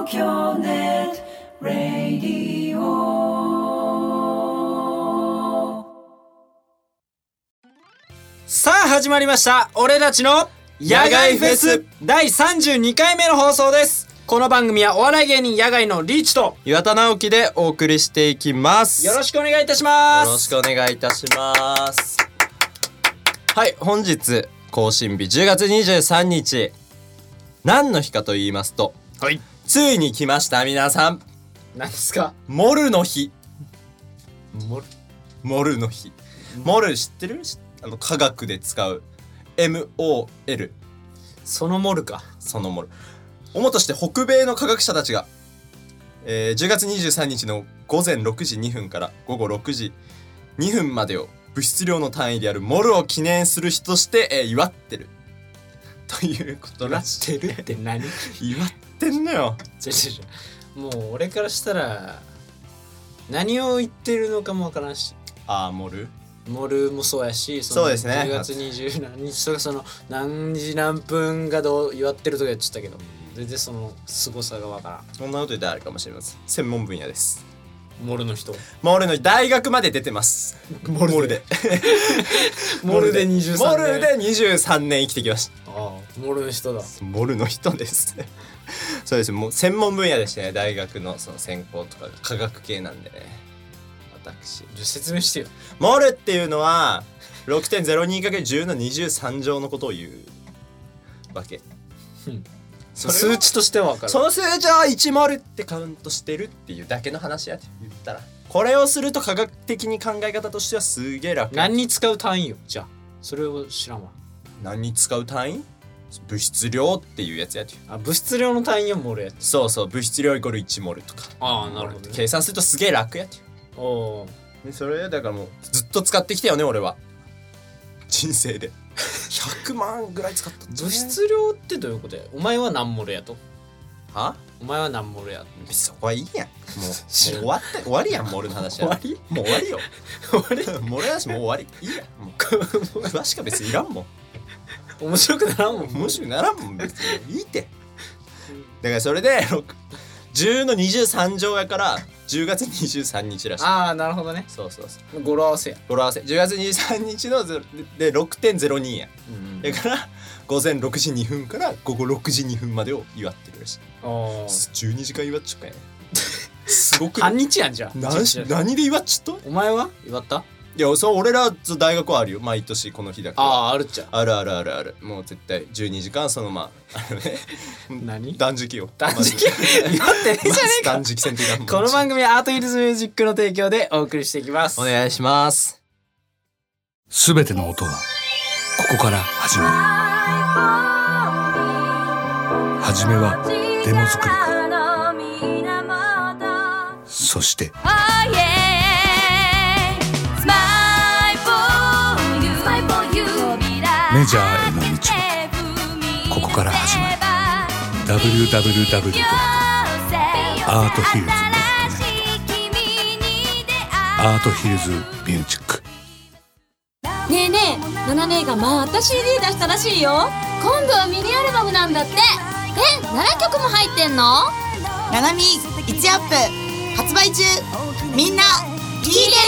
東京ネットラディオ。 さあ始まりました、俺たちの野外フェス第32回目の放送です。この番組はお笑い芸人野外のリーチと岩田直樹でお送りしていきます。 よろしくお願いいたします。 よろしくお願いいたします。はい、本日更新日10月23日何の日かと言いますと、 はい、 ついに来ました。皆さん、 何ですか？ モルの日。 モルの日。モル知ってる？科学で使う MOL。 そのモルか。 そのモル。主として北米の科学者たちが、10月23日の午前6時2分から午後6時2分までを物質量の単位であるモルを記念する日として、祝ってるということらしい。 祝ってるって何？ 祝ってんのよ。 もう俺からしたら何を言ってるのかもわからんし。 モルもそうやし、 そうですね。 10月27日とかその何時何分がどう祝ってるとか言っちゃったけど、全然その凄さがわからん。 そんなこと言ってあるかもしれません。専門分野です。 モルの人。 モルの大学まで出てます。モルでモルで23年。 モルで23年生きてきました。 モルの人だ。 モルの人ですそうです。もう専門分野でしてね、大学のその専攻とかが科学系なんでね。私説明してよ。 モルっていうのは 6.02×10 の23乗のことを言うわけ。 数値としては分かる。 その数字は1モルってカウントしてるっていうだけの話やって言ったら、これをすると科学的に考え方としてはすげえ楽。 何に使う単位よ。じゃあそれを知らんわ。 何に使う単位？物質量っていうやつやって。 物質量の単位をモルやって。 そうそう、物質量イコール1モルとか。 なるほど、ね、 計算するとすげえ楽やって。でそれだからもうずっと使ってきたよね、俺は。人生で100万ぐらい使った、ね、 物質量ってどういうことや？お前は何モルやと？ は？お前は何モルや？ そこはいいやん。もう終わりやん、モルの話は。 終わり？ もう終わりよ。 終わり？ モルの話もう終わり。いいやん。もう詳しか別にいらんもん。 面白くならんもん。 面白くならんもん別に。いいって。だからそれで10の23乗やから10月23日らしい。 なるほどね。 そう語呂合わせや。 語呂合わせ。10月23日ので 6.02 や。だから午前6時2分から午後6時2分までを祝ってるらしい。12時間祝っちゃったやん。すごく半日やん。じゃあ何で祝っちゃった？ お前は祝った？ いや、そう、俺ら大学はあるよ、毎年この日だけ。 あるっちゃ。 ある。もう絶対12時間その何？ 断食よ。 断食祝ってねえじゃねえか。 断食せんといかん。 この番組はアートヒルズミュージックの提供でお送りしていきます。 お願いします。 すべての音はここから始まる。はじめはデモ作りか、そしてメジャーへの道はここから始まる。 www.arthills.net アートヒルズミュージック。 ねえねえ、ナナ姉がまた CD 出したらしいよ。今度はミニアルバムなんだって。7曲も入ってんの？ ナナミ1アップ発売中。みんな聴いてね。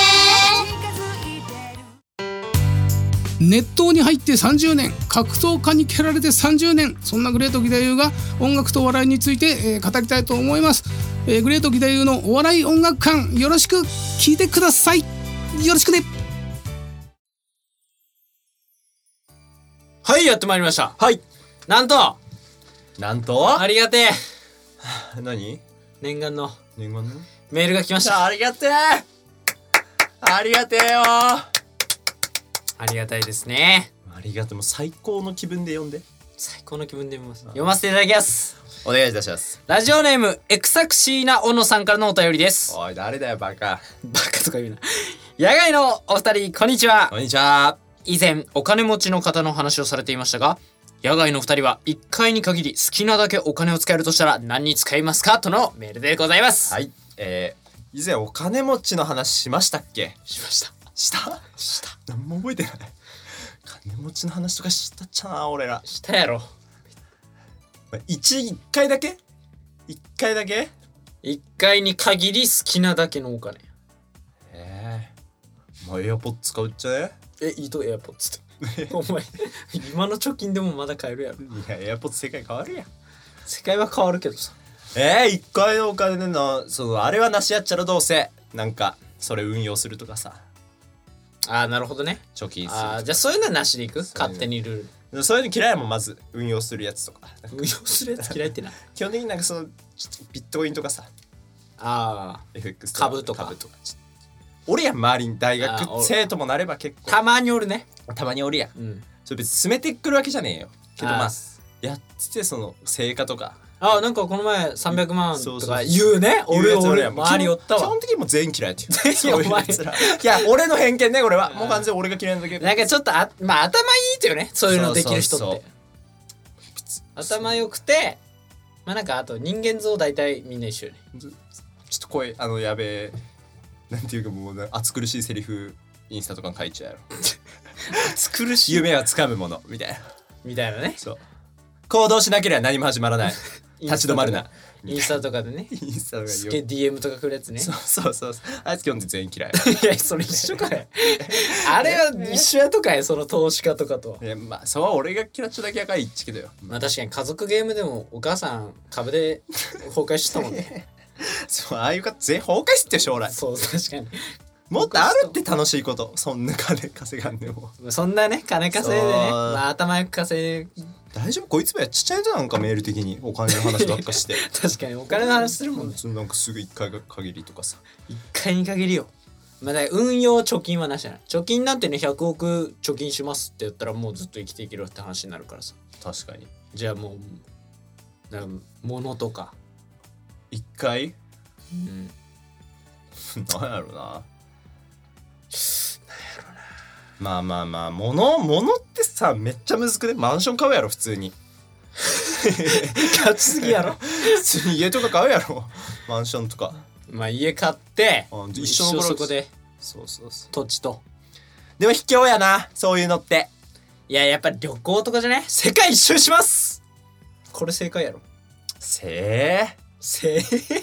熱湯に入って30年、格闘家に蹴られて30年、そんなグレート義太夫が音楽とお笑いについて、語りたいと思います。グレート義太夫のお笑い音楽館、よろしく聞いてください。よろしくね。 はい、やってまいりました。 はい。 なんとありがてえ。 何？ 念願のメールが来ました。 ありがてえ。ありがてえよ。 ありがたいですね。 ありがとう。もう最高の気分で読んで。 最高の気分で読ませていただきます。 お願いいたします。 ラジオネームエクサクシーな小野さんからのお便りです。 おい、誰だよバカ。 バカとか言うな。野外のお二人、こんにちは。 こんにちは。 以前お金持ちの方の話をされていましたが、野外の二人は1回に限り好きなだけお金を使えるとしたら何に使いますか、とのメールでございます。 はい。以前お金持ちの話しましたっけ？ しました。 何も覚えてない。金持ちの話とかしたっちゃな、俺ら。 したやろ。 1回だけ 1回だけ 1回に限り好きなだけのお金。 まあエアポッツ使うっちゃね。 いいとエアポッツってお前今の貯金でもまだ買えるやろ。 いやエアポッツ世界変わるやん。 世界は変わるけどさ。 1回のお金であれはなしやっちゃらどうせなんかそれ運用するとかさ、 なるほどね。 貯金するとか。 じゃあそういうのはなしでいく。 そういうの勝手にルール。 そういうの嫌いやもん。まず運用するやつとか運用するやつ嫌いってな。 基本的になんかちょっとビットコインとかさ FX とか株とか俺やん周りに大学生ともなれば結構たまにおるね。 たまにおるやん。 うん。 それ別に進めてくるわけじゃねえよけどまああやっててその成果とかなんかこの前300万そうとか言うね。俺周りおったわ。 基本的にもう全員嫌いっていう全員お前そういうやつらいや俺の偏見ねこれはもう完全に俺が嫌いなだけ。 なんかちょっとまあ頭いいってよね。そういうのできる人そうそうって頭良くて、まあなんかあと人間像大体みんな一緒よね。 ちょっと声やべえなんていうかもう暑苦しいセリフインスタとかに書いちゃうやろ苦しい夢はつかむものみたいな。 みたいなね。 そう行動しなければ何も始まらない立ち止まるなインスタとかでね。 インスタとかすげえ DM とか来るやつね。 そうあいつ基本的に全員嫌いいやそれ一緒かい。あれは一緒やとかい。その投資家とかと。 いやまあそうは俺が嫌っちゃだけやから言っちゃけどよ。 まあ確かに家族ゲームでもお母さん株で崩壊してたもんね。 そうああいう方全員崩壊すって将来そう確かに。 もっとあるって楽しいことそんな金稼がんでもそんなね金稼いでね。 そうまあ頭よく稼い。 大丈夫こいつもやっちゃいとなんかメール的にお金の話ばっかして確かにお金の話するもんね。 なんかすぐ1回限りとかさ一回に限りよ。まあだから運用貯金はなしじゃない。貯金なんてね100億貯金しますって言ったらもうずっと生きていけるって話になるからさ。 確かにじゃあもうなんか物とか。 1回うんなんやろなまあ物ってさめっちゃむずくね。マンション買うやろ普通に勝ちすぎやろ。 普通に家とか買うやろマンションとか。 まあ家買って一緒のそこでそう土地と。 でも卑怯やなそういうのって。 いややっぱり旅行とかじゃね。世界一周します。これ正解やろ。 せせ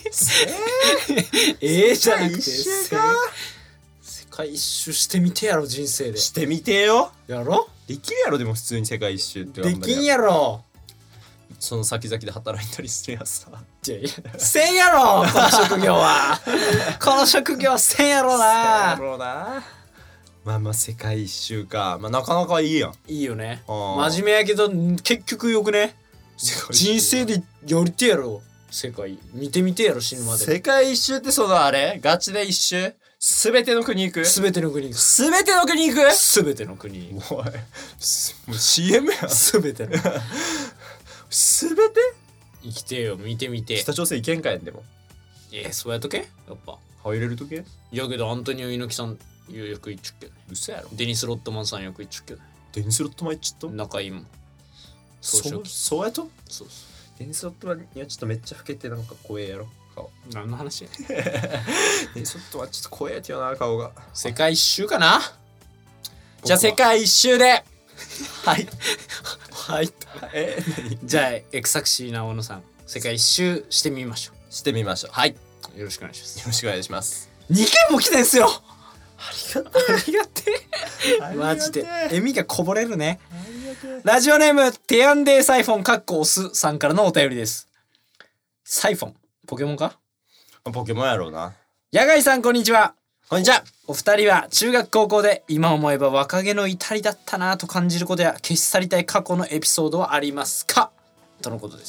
ーじゃなくて一周か世界一周してみてやろ人生で。 してみてよ。 やろ。 できるやろでも普通に世界一周ってできんやろ。 その先々で働いたりするやつさ。 いやせんやろこの職業は。この職業はせんやろな。 ろうな。まあ世界一周か。まあなかなかいいやん。 いいよね。 真真面目やけど結局よくね。人生でやりてやろ。世界見てみてやろ死ぬまで。 世界一周ってそのあれガチで一周すべての国行く。 すべての国。 すべての国行く。 すべての国。 おいもう CM やん。 すべての。 すべて生きてよ見てみて。 北朝鮮行けんかやんでも。 そうやっとけやっぱ。 入れるとけ。 いやけどアントニオ猪木さんよく言っちゃうけどね。 嘘やろ。 デニス・ロットマンさんよく言っちゃうけどね。 デニスロットマンちょっと仲いいもん。 そうやとそうデニスロットマンにはちょっとめっちゃ老けてなんか怖えやろ顔。 何の話や。 デニスロットマンちょっと怖えやよな顔が。 世界一周かな。 じゃあ世界一周ではいはい。じゃあエクサクシーな小野さん世界一周してみましょしてみましょう。はいよう。よろしくお願いします。 ろしくお願いします。 2件も来てんすよ。 ありがとうありがてえ。マジで笑みがこぼれるね。ラジオネームテアンデーサイフォンかっこオスさんからのお便りです。サイフォンポケモンか。 ポケモンやろうな。 野外さんこんにちは。 こんにちは。 お二人は中学高校で今思えば若気の至りだったなと感じることや消し去りたい過去のエピソードはありますかとのことです。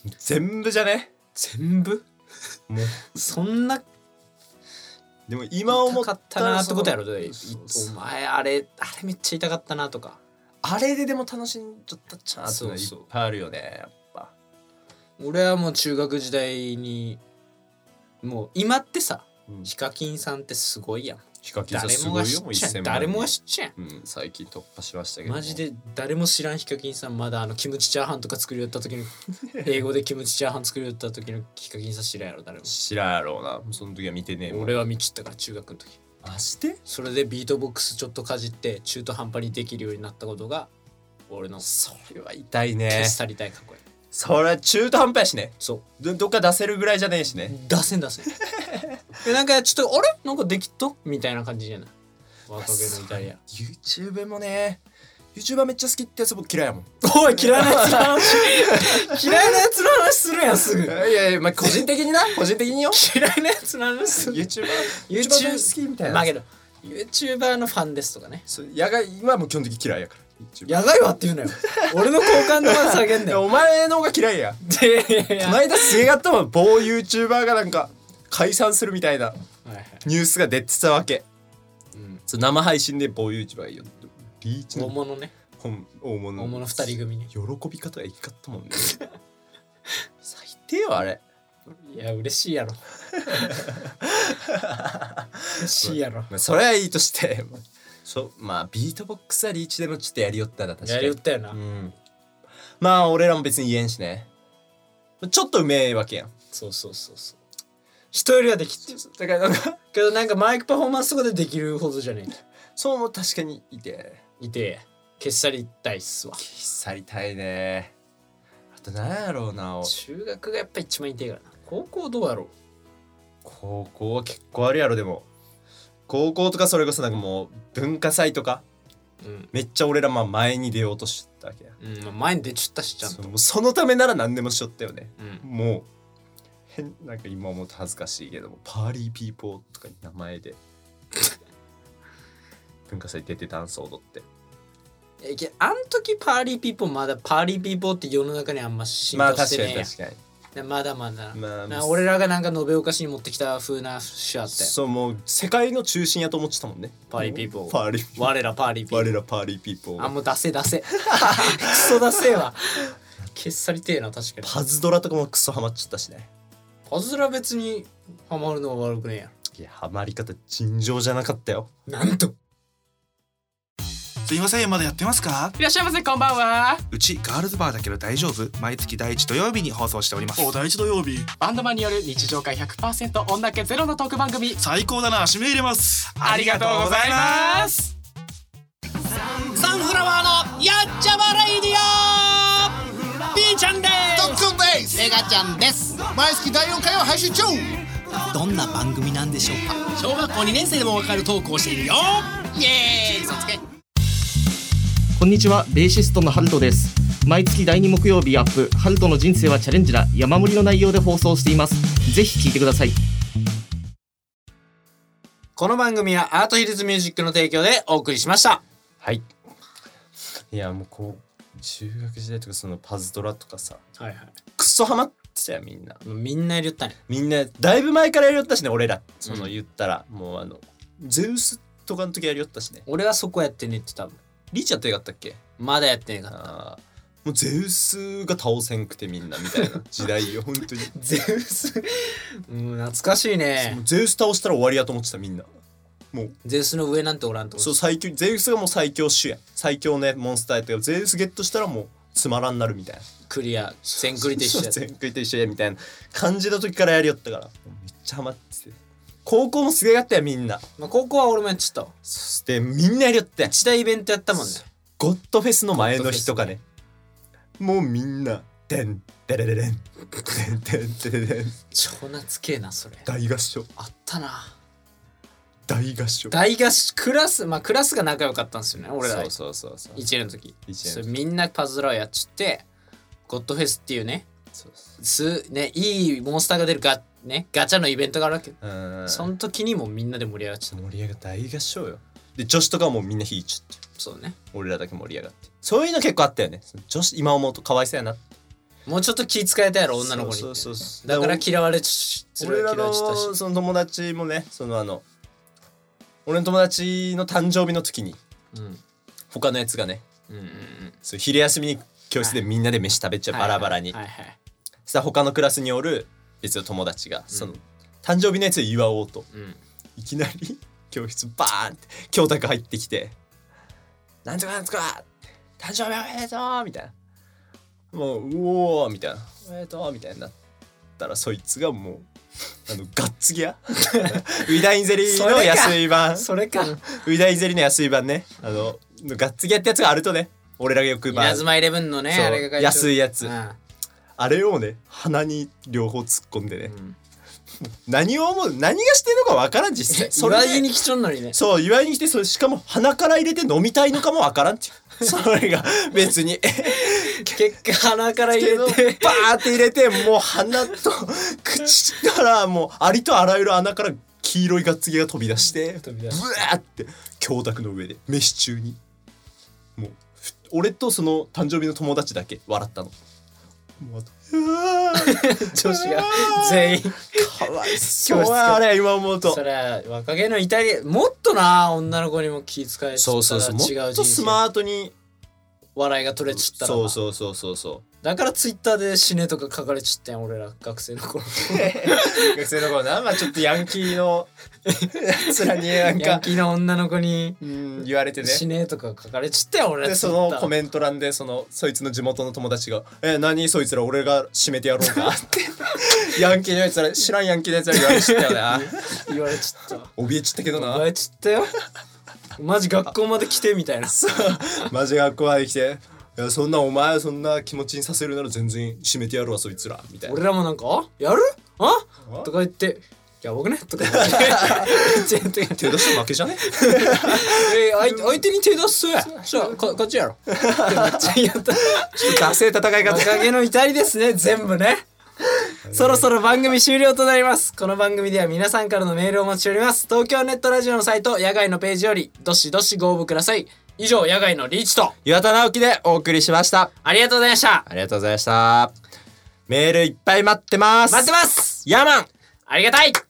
全部じゃね。 全部もうそんなでも今思痛かったなってことやろ。お前あれめっちゃ痛かったなとか。 あれででも楽しんじゃったっちゃなってのいっそうぱいあるよねやっぱ。 俺はもう中学時代にもう今ってさ、ヒカキンさんってすごいやん。 ヒカキンさんすごいよもう1000万。 誰もが知っちゃう。 最近突破しましたけど。 マジで誰も知らんヒカキンさん。まだキムチチャーハンとか作りよった時に英語でキムチチャーハン作りよった時のヒカキンさん知らんやろ誰も。 知らんやろうな。その時は見てねえもん。 俺は見切ったから中学の時。 マジで？ それでビートボックスちょっとかじって中途半端にできるようになったことが俺のそれは痛いね。 消し去りたい過去や。 それ中途半端やしね。 そうどっか出せるぐらいじゃねえしね。 出せんでなんかちょっとあれなんかできっとみたいな感じじゃない若気のイタリア。 YouTube もね YouTuber めっちゃ好きってやつ僕嫌いやもん。 おい嫌いなやつの話嫌いなやつの話するやんすぐ。 いやいや、まあ、個人的にな個人的によ嫌いなやつの話する。 YouTuber 好きみたいな。 まあけど YouTuber のファンですとかね。 そう野外はもう基本的に嫌いやから。 野外はって言うなよ俺の好感度まで下げんだよ。 お前の方が嫌いや。 いやいやいやこの間すげがったもん。某 YouTuber がなんか解散するみたいなニュースが出てたわけ。そう生配信で某 YouTuber が言うリーチの大物ね。 大物 2人組ね。 喜び方がいいかったもんね最低よあれ。 いや嬉しいやろ嬉しいやろ。 まあ、それはいいとしてまあビートボックスはリーチでもちょっとやりよったな確かに。 やりよったよな、 まあ俺らも別に言えんしね。ちょっとうめえわけやん。 そう人よりはできてる。 だからなんかけどなんかマイクパフォーマンスとかでできるほどじゃねえ。 そうも確かにいて消し去りたいっすわ。 消し去りたいね。あとなんやろうな。 中学がやっぱ一番痛いからな。高校どうやろう。 高校は結構あるやろ。でも高校とかそれこそなんかもう文化祭とか、めっちゃ俺らまあ前に出ようとしたわけや。 前に出ちゃったしちゃんと。 そのためなら何でもしよったよね。もうなんか今思うと恥ずかしいけどもパーリーピーポーとかに名前で文化祭出てダンス踊って。 あん時パーリーピーポーまだパーリーピーポーって世の中にあんま浸透してねえや。 まあ確かにまだまだ、俺らがなんか延岡市に持ってきた風な節あって。 そうもう世界の中心やと思ってたもんね。 パーリーピーポー。 我らパーリーピーポー。 我らパーリーピーポー。 あもう出せクソ出せわ消し去りてえな。確かにパズドラとかもクソハマっちゃったしね。 パズドラ別にハマるのは悪くねえや。 いやハマり方尋常じゃなかったよ。 なんとすいません、まだやってますか？ いらっしゃいませ、こんばんは。 うちガールズバーだけど大丈夫？毎月第1土曜日に放送しております。 お、第1土曜日。バンドマンによる日常会 100% 女気ゼロのトーク番組。 最高だな、指名入れます。 ありがとうございます。サンフラワーのやっちゃまレイディオ。ピーちゃんです。 ドックンです。 メガちゃんです。 毎月第4回を配信中。 どんな番組なんでしょうか。小学校2年生でもわかるトークをしているよ。イエーイ。そつけ。 こんにちは、ベーシストのハルトです。毎月第2木曜日アップ、ハルトの人生はチャレンジだ、山盛りの内容で放送しています。ぜひ聞いてください。 この番組はアートヒルズミュージックの提供でお送りしました。 はい。いやもう中学時代とかそのパズドラとかさ、クソハマってたよみんな。 みんなやりよったね。 みんなだいぶ前からやりよったしね俺ら。その言ったら、もうゼウスとかの時やりよったしね。 俺はそこやってねって多分。 リーチやってなかったっけ？ まだやってなかった。 もうゼウスが倒せんくてみんなみたいな時代よ本当に。 ゼウス懐かしいね。 ゼウス倒したら終わりやと思ってたみんな。もうゼウスの上なんておらんと。 そう最強ゼウスがもう最強種や最強ねモンスターやったけどゼウスゲットしたらもうつまらんなるみたいな。 クリア全クリと一緒や。 全クリと一緒やみたいな感じの時からやりよったからめっちゃハマってて。高校もすげえやったよみんな。 まあ高校は俺もやっちゃった。 そしてみんなやりよったやん。 一大イベントやったもんね。 ゴッドフェスの前の日とかね。もうみんなデンデレレレンデンデンデレレン。 超懐けえなそれ。 大合唱あったな。 大合唱クラスクラスが仲良かったんですよね俺ら。 そう 1年の時みんなパズドラをやっちゃってゴッドフェスっていうねいいモンスターが出るガチャのイベントがあるわけ。その時にもみんなで盛り上がっちゃった。 盛り上がった大合唱よ。で女子とかもみんな引いちゃって。 そうね。 俺らだけ盛り上がって。そういうの結構あったよね。女子今思うとかわいそうやな。 もうちょっと気使えたやろ女の子に。そうだから嫌われちゃったし。 俺らのその友達もね俺の友達の誕生日の時に、他のやつがね、そう昼休みに教室でみんなで飯食べちゃうバラバラに。そしたら他のクラスにおる別の友達がその誕生日のやつで祝おうと、いきなり教室バーンって教託入ってきて「なんとかなんとか誕生日おめでとう!」みたいな。もう「うおー!」みたいな「おめでとう!」みたいになったらそいつがもうガッツギアウィダインゼリーの安い版。 それかウィダインゼリーの安い版ね。ガッツギアってやつがあるとね俺らがよく稲妻イレブンのねあれが安いやつ、 あれをね鼻に両方突っ込んでね、何を思う何がしてんのかわからん実際祝いに来ちゃうのにね。 そう祝いに来てそれしかも鼻から入れて飲みたいのかもわからんっていうそれが別に結果鼻から入れてバーって入れてもう鼻と口からもうありとあらゆる穴から黄色いガッツギが飛び出してブワーって教卓の上で飯中にもう俺とその誕生日の友達だけ笑ったの。もう女子が全員かわいそうあれ今思うとそれは若気の至りもっとな女の子にも気遣えちゃったら違う人生もっとスマートに笑いが取れちゃったらそうだからツイッターで死ねとか書かれちゃったん俺ら学生の頃学生の頃なまあちょっとヤンキーのやつらになんかヤンキーの女の子に言われてね死ねとか書かれちゃったよ俺らでそのコメント欄でそいつの地元の友達が何そいつら俺が締めてやろうかってヤンキーのやつら知らんヤンキーのやつら言われちゃったよな言われちゃった怯えちゃったけどな怯えちゃったよマジ学校まで来てみたいなマジ学校まで来ていやそんなお前そんな気持ちにさせるなら全然締めてやるわそいつらみたいな俺らもなんかやるとか言ってやばくねとか言って手出した負けじゃね相手に手出すそうやじゃあ勝ちやろめっちゃやったダセー戦い方若気の至りですね全部ねそろそろ番組終了となります。この番組では皆さんからのメールをお待ちしております。東京ネットラジオのサイト野外のページよりどしどしご応募ください。以上野外のリーチと岩田直樹でお送りしました。 ありがとうございました。 ありがとうございました。メールいっぱい待ってます。 待ってます。 ヤーマンありがたい。